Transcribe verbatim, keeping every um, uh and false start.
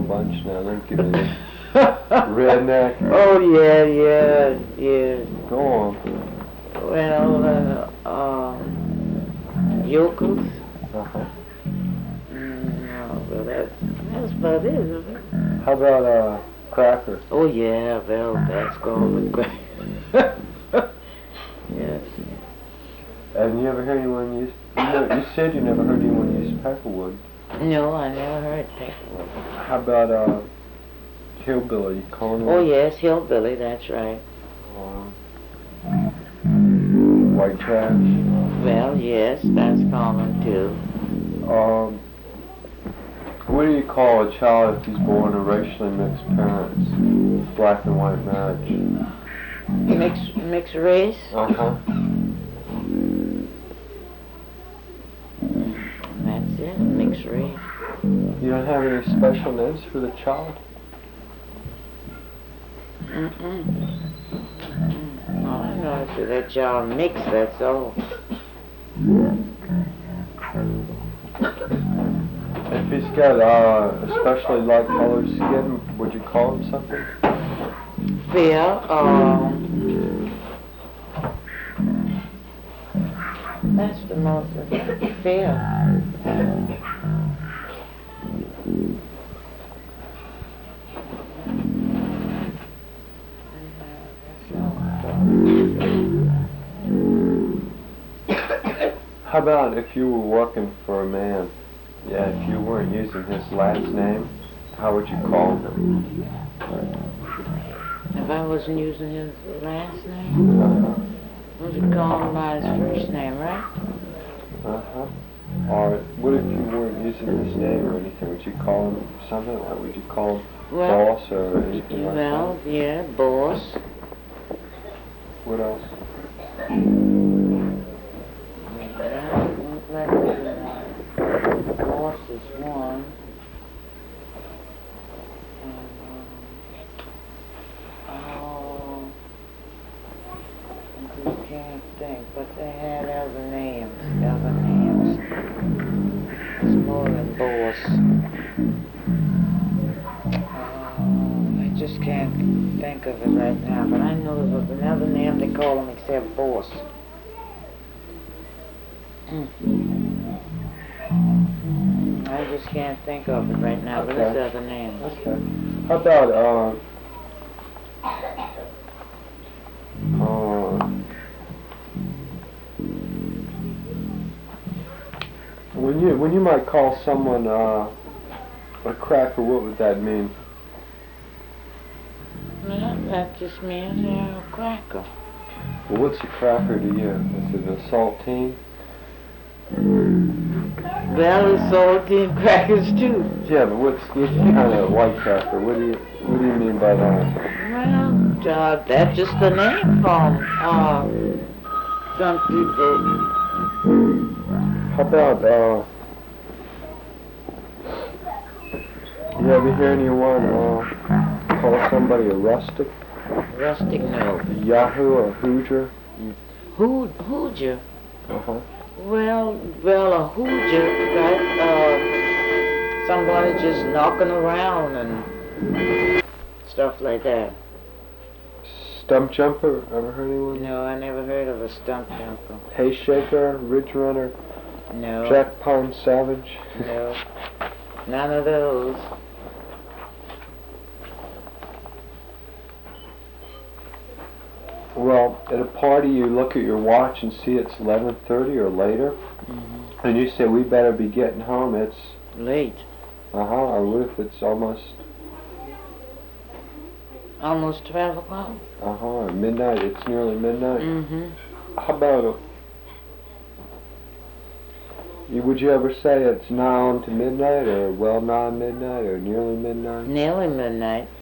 bunch now. Don't give me this. Redneck. Oh, yeah, yeah, yeah. Go on. Well, uh, uh, yokels. Uh-huh. Mm, no, well, that, that's about it, isn't it? How about, uh, cracker? Oh, yeah, well, that's going with cracker. Yes. Have you ever heard anyone use... You, know, you said you never heard anyone use peckerwood. No, I never heard peckerwood. How about, uh, hillbilly? You calling it? Oh, yes, hillbilly, that's right. Uh, white trash? Well, yes, that's common, too. Um, what do you call a child if he's born to racially mixed parents? Black and white marriage. Mixed, mixed race? Uh-huh. That's it, mixed race. You don't have any special names for the child? Mm-mm. Mm-mm. All I know is that that child mixed, that's all. If he's got uh, especially light colored skin, would you call him something? Fair, um... That's the most fair. How about if you were working for a man? Yeah, if you weren't using his last name, how would you call him? If I wasn't using his last name, Uh-huh. I would call him by his first name, right? Uh-huh. Or what if you weren't using his name or anything? Would you call him something? Like, would you call him Well, boss or anything like well, yeah, boss. that? What else? Well, let's see. Boss is one. And, um, oh, I just can't think, but they had other names, other names. It's more than boss. Oh, I just can't think of it right now, but I know there was another name they call him except boss. Mm. I just can't think of it right now, but Okay. it's other names. Okay. How about, uh, uh, when you, when you might call someone, uh, a cracker, what would that mean? Well, that just means you're a cracker. Well, what's a cracker to you? Is it a saltine? Well, it's saltine crackers too. Yeah, but what's this kind of white cracker? What do you, what do you mean by that? Well, uh, that's just the name from, uh, some people. How about, uh, you ever hear anyone, uh, call somebody a rustic? Rustic, no. Yahoo or Hoosier? Who, Hooger? Uh-huh. Well, well, a Hooger, right, uh, somebody just knocking around and stuff like that. Stump jumper? Ever heard anyone? No, I never heard of a stump jumper. Hay shaker? Ridge runner? No. Jack Pine savage? No. None of those. Well, at a party you look at your watch and see it's eleven thirty or later, Mm-hmm. and you say, we better be getting home, it's, Late. uh-huh, or what if it's almost, Almost twelve o'clock. uh-huh, or midnight, it's nearly midnight? Mm-hmm. How about, a, you, would you ever say it's nigh on to midnight, or well nigh midnight, or nearly midnight? Nearly midnight.